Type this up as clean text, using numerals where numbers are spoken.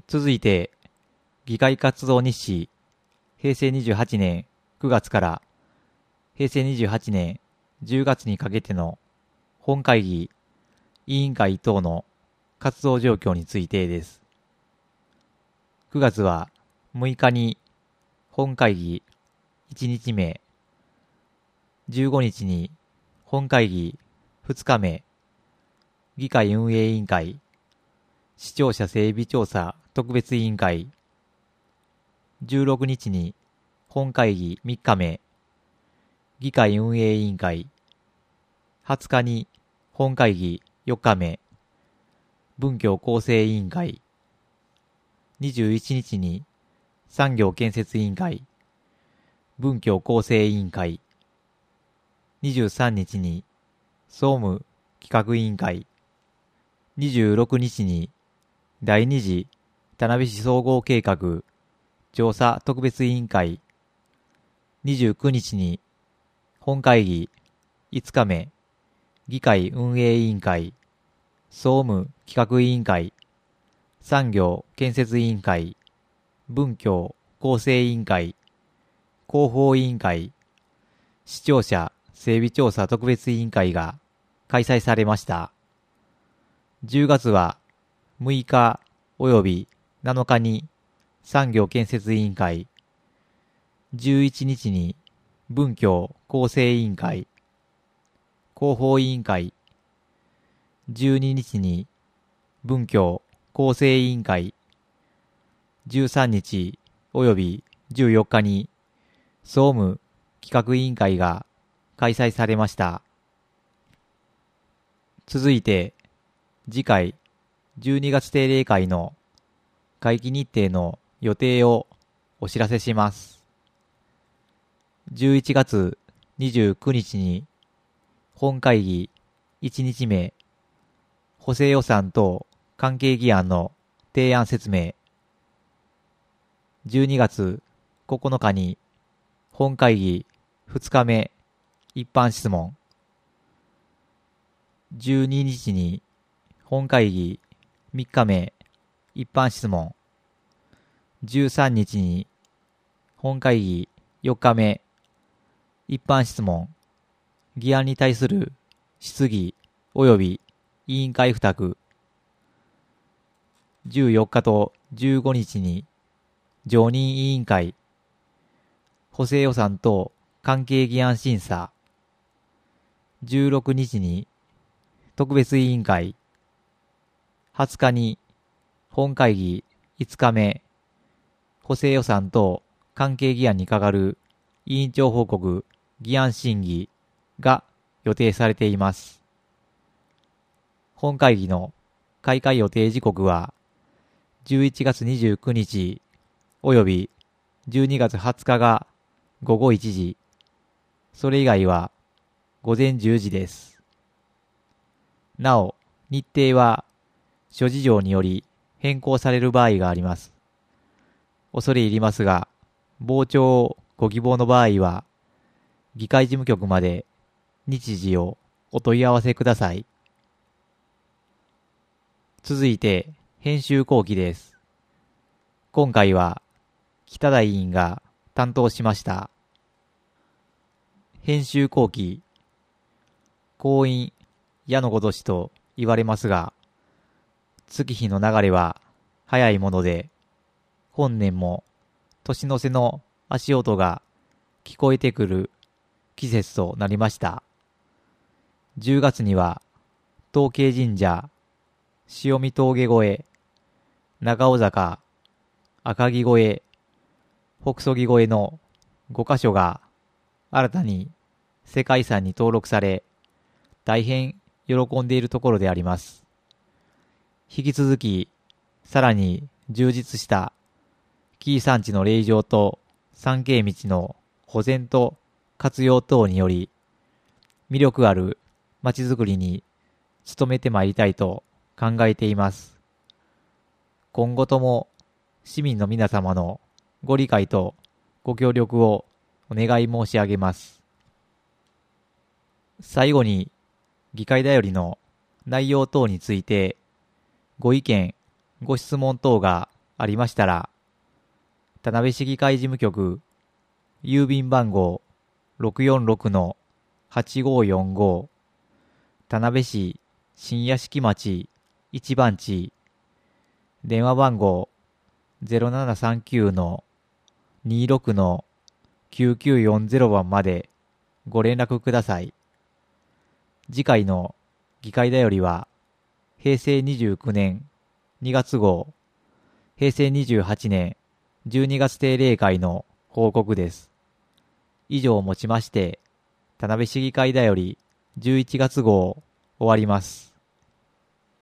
続いて、議会活動日誌、平成28年9月から平成28年10月にかけての本会議、委員会等の活動状況についてです。9月は6日に本会議1日目、15日に本会議2日目、議会運営委員会、視聴者整備調査特別委員会、16日に本会議3日目、議会運営委員会、20日に本会議4日目、文教構成委員会、21日に産業建設委員会、文教構成委員会、23日に総務企画委員会、26日に第二次田辺市総合計画調査特別委員会、29日に本会議5日目、議会運営委員会、総務企画委員会、産業建設委員会、文教構成委員会、広報委員会、視聴者整備調査特別委員会が開催されました。10月は6日及び7日に産業建設委員会、11日に文教構成委員会、広報委員会、12日に文教構成委員会、13日及び14日に総務企画委員会が開催されました。続いて、次回12月定例会の会期日程の予定をお知らせします。11月29日に本会議1日目、補正予算等関係議案の提案説明。12月9日に本会議2日目、一般質問。12日に本会議3日目、一般質問。13日に本会議4日目、一般質問。議案に対する質疑及び委員会付託。14日と15日に常任委員会、補正予算等関係議案審査。16日に特別委員会、20日に本会議5日目、補正予算等関係議案に係る委員長報告議案審議が予定されています。本会議の開会予定時刻は11月29日及び12月20日が午後1時、それ以外は午前10時です。なお、日程は諸事情により変更される場合があります。恐れ入りますが、傍聴をご希望の場合は、議会事務局まで日時をお問い合わせください。続いて、編集後期です。今回は、北田委員が担当しました。編集後期、婚姻、矢のごとしと言われますが、月日の流れは早いもので、本年も年の瀬の足音が聞こえてくる季節となりました。10月には、東慶神社、潮見峠越え、長尾坂、赤城越え、北曽木越えの5カ所が新たに世界遺産に登録され、大変喜んでいるところであります。引き続き、さらに充実した紀伊山地の霊場と参詣道の保全と活用等により、魅力あるまちづくりに努めてまいりたいと考えています。今後とも市民の皆様のご理解とご協力をお願い申し上げます。最後に、議会だよりの内容等について、ご意見、ご質問等がありましたら、田辺市議会事務局郵便番号646-8545田辺市新屋敷町一番地電話番号0739-26-9940番までご連絡ください。次回の議会だよりは平成29年2月号、平成28年12月定例会の報告です。以上をもちまして、田辺市議会だより11月号終わります。